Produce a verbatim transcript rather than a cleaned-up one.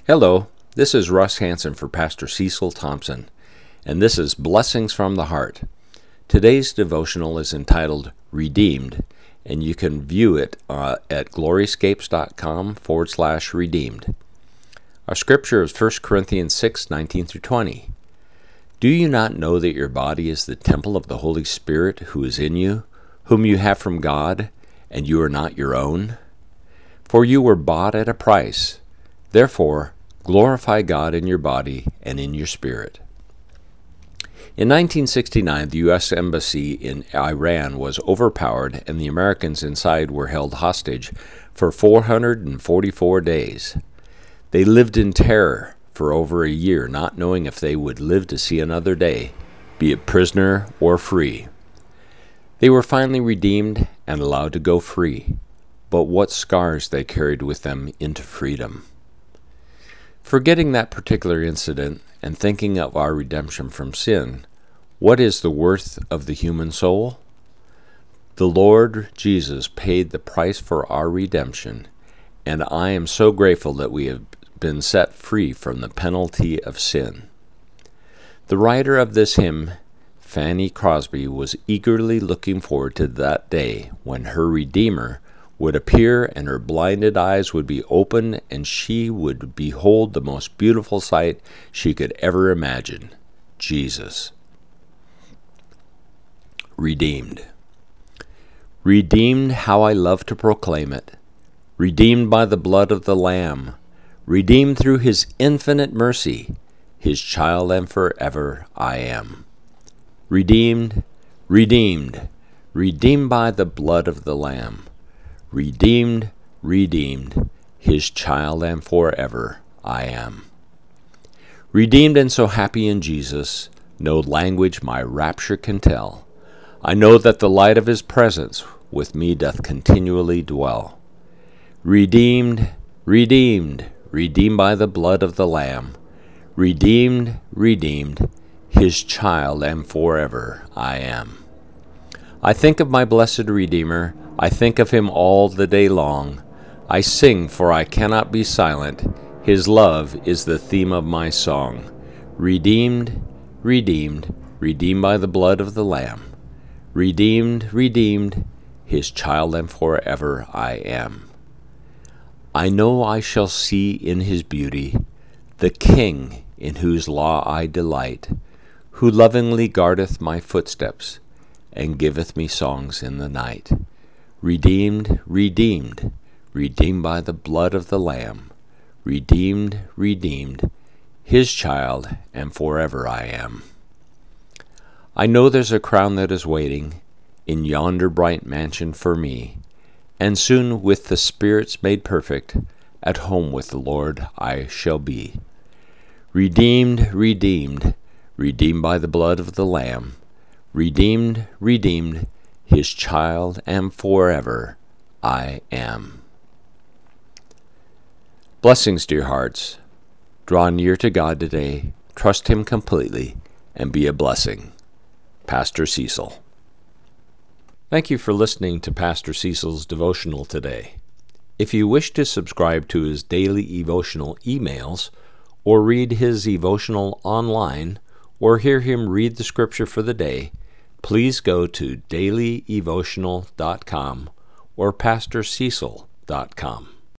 Hello, this is Russ Hansen for Pastor Cecil Thompson, and this is Blessings from the Heart. Today's devotional is entitled Redeemed, and you can view it uh, at gloryscapes.com forward slash redeemed. Our scripture is First Corinthians six, nineteen through twenty. Do you not know that your body is the temple of the Holy Spirit who is in you, whom you have from God, and you are not your own? For you were bought at a price. Therefore, glorify God in your body and in your spirit. In nineteen sixty-nine, the U S Embassy in Iran was overpowered and the Americans inside were held hostage for four hundred forty-four days. They lived in terror for over a year, not knowing if they would live to see another day, be it prisoner or free. They were finally redeemed and allowed to go free, but what scars they carried with them into freedom. Forgetting that particular incident and thinking of our redemption from sin, what is the worth of the human soul? The Lord Jesus paid the price for our redemption, and I am so grateful that we have been set free from the penalty of sin. The writer of this hymn, Fanny Crosby, was eagerly looking forward to that day when her Redeemer would appear and her blinded eyes would be opened and she would behold the most beautiful sight she could ever imagine, Jesus. Redeemed. Redeemed, how I love to proclaim it. Redeemed by the blood of the Lamb. Redeemed through his infinite mercy. His child and forever I am. Redeemed, redeemed, redeemed by the blood of the Lamb. Redeemed, redeemed, his child and forever I am. Redeemed and so happy in Jesus, no language my rapture can tell. I know that the light of his presence with me doth continually dwell. Redeemed, redeemed, redeemed by the blood of the Lamb. Redeemed, redeemed, his child and forever I am. I think of my blessed Redeemer, I think of him all the day long. I sing, for I cannot be silent. His love is the theme of my song. Redeemed, redeemed, redeemed by the blood of the Lamb. Redeemed, redeemed, his child and forever I am. I know I shall see in his beauty the King in whose law I delight, who lovingly guardeth my footsteps and giveth me songs in the night. Redeemed, redeemed, redeemed by the blood of the Lamb. Redeemed, redeemed, his child, and forever I am. I know there's a crown that is waiting in yonder bright mansion for me, and soon with the spirits made perfect, at home with the Lord I shall be. Redeemed, redeemed, redeemed by the blood of the Lamb. Redeemed, redeemed, his child, and forever I am. Blessings, dear hearts. Draw near to God today, trust him completely, and be a blessing. Pastor Cecil. Thank you for listening to Pastor Cecil's devotional today. If you wish to subscribe to his daily devotional emails, or read his devotional online, or hear him read the scripture for the day, please go to daily devotional dot com or pastor cecil dot com.